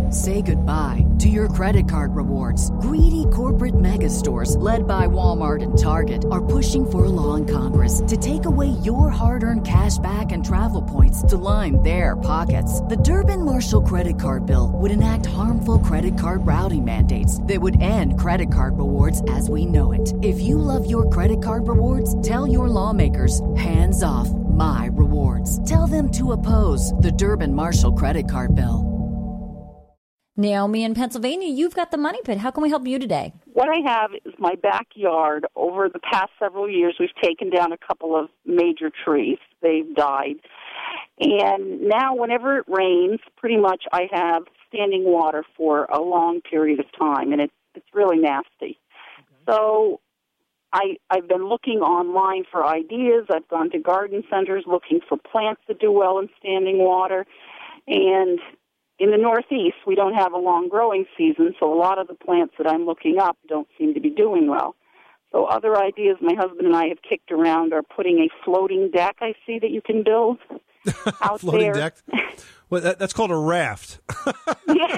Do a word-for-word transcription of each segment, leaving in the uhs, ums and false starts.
Say goodbye to your credit card rewards. Greedy corporate mega stores, led by Walmart and Target, are pushing for a law in Congress to take away your hard-earned cash back and travel points to line their pockets. The Durbin-Marshall credit card bill would enact harmful credit card routing mandates that would end credit card rewards as we know it. If you love your credit card rewards, tell your lawmakers, hands off my rewards. Tell them to oppose the Durbin-Marshall credit card bill. Naomi in Pennsylvania, you've got the Money Pit. How can we help you today? What I have is my backyard. Over the past several years, we've taken down a couple of major trees. They've died. And now whenever it rains, pretty much I have standing water for a long period of time, and it's, it's really nasty. Okay. So I, I've been looking online for ideas. I've gone to garden centers looking for plants that do well in standing water. And in the Northeast, we don't have a long growing season, so a lot of the plants that I'm looking up don't seem to be doing well. So other ideas my husband and I have kicked around are putting a floating deck I see that you can build out floating there. deck? Well, that, that's called a raft. yeah,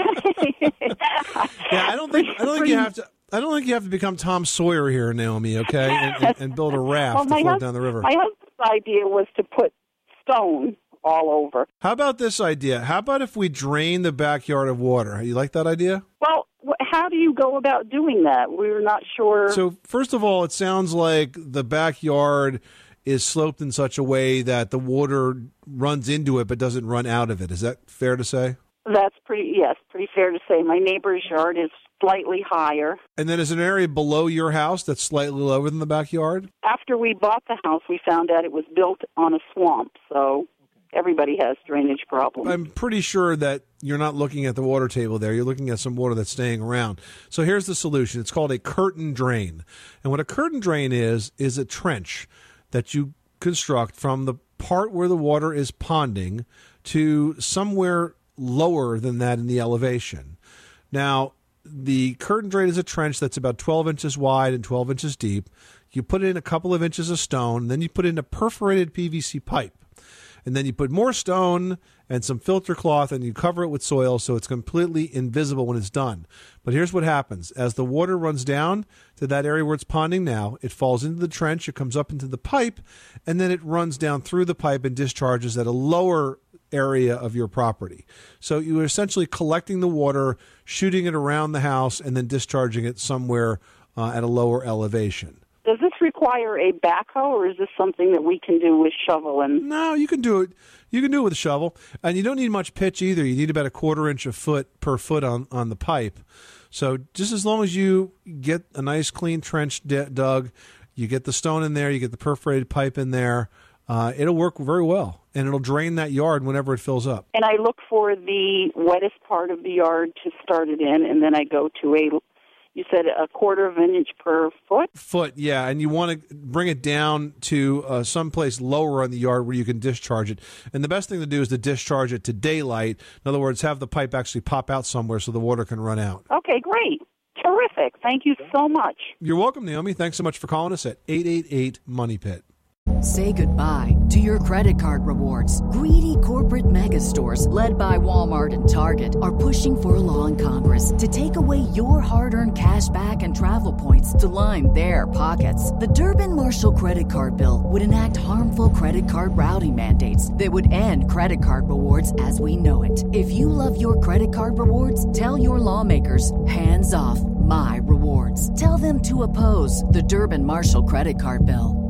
I don't think I don't think you have to. I don't think you have to become Tom Sawyer here, Naomi. Okay, and, and, and build a raft well, to float hus- down the river. My husband's idea was to put stone all over. How about this idea? How about if we drain the backyard of water? You like that idea? Well, how do you go about doing that? We were not sure. So, first of all, it sounds like the backyard is sloped in such a way that the water runs into it but doesn't run out of it. Is that fair to say? That's pretty, yes, pretty fair to say. My neighbor's yard is slightly higher. And then is there an area below your house that's slightly lower than the backyard? After we bought the house, we found out it was built on a swamp, so everybody has drainage problems. I'm pretty sure that you're not looking at the water table there. You're looking at some water that's staying around. So here's the solution. It's called a curtain drain. And what a curtain drain is, is a trench that you construct from the part where the water is ponding to somewhere lower than that in the elevation. Now, the curtain drain is a trench that's about twelve inches wide and twelve inches deep. You put in a couple of inches of stone, then you put in a perforated P V C pipe. And then you put more stone and some filter cloth and you cover it with soil so it's completely invisible when it's done. But here's what happens. As the water runs down to that area where it's ponding now, it falls into the trench, it comes up into the pipe, and then it runs down through the pipe and discharges at a lower area of your property. So you're essentially collecting the water, shooting it around the house, and then discharging it somewhere uh, at a lower elevation. Does this require a backhoe, or is this something that we can do with shovel? And No, you can do it. You can do it with a shovel, and you don't need much pitch either. You need about a quarter inch a foot per foot on, on the pipe. So just as long as you get a nice clean trench d- dug, you get the stone in there, you get the perforated pipe in there, uh, it'll work very well, and it'll drain that yard whenever it fills up. And I look for the wettest part of the yard to start it in, and then I go to a You said a quarter of an inch per foot? Foot, yeah, and you want to bring it down to uh, someplace lower on the yard where you can discharge it. And the best thing to do is to discharge it to daylight. In other words, have the pipe actually pop out somewhere so the water can run out. Okay, great. Terrific. Thank you so much. You're welcome, Naomi. Thanks so much for calling us at eight eight eight money pit. Say goodbye to your credit card rewards. Greedy corporate mega stores, led by Walmart and Target, are pushing for a law in Congress to take away your hard-earned cash back and travel points to line their pockets. The Durbin-Marshall credit card bill would enact harmful credit card routing mandates that would end credit card rewards as we know it. If you love your credit card rewards, tell your lawmakers, hands off my rewards. Tell them to oppose the Durbin-Marshall credit card bill.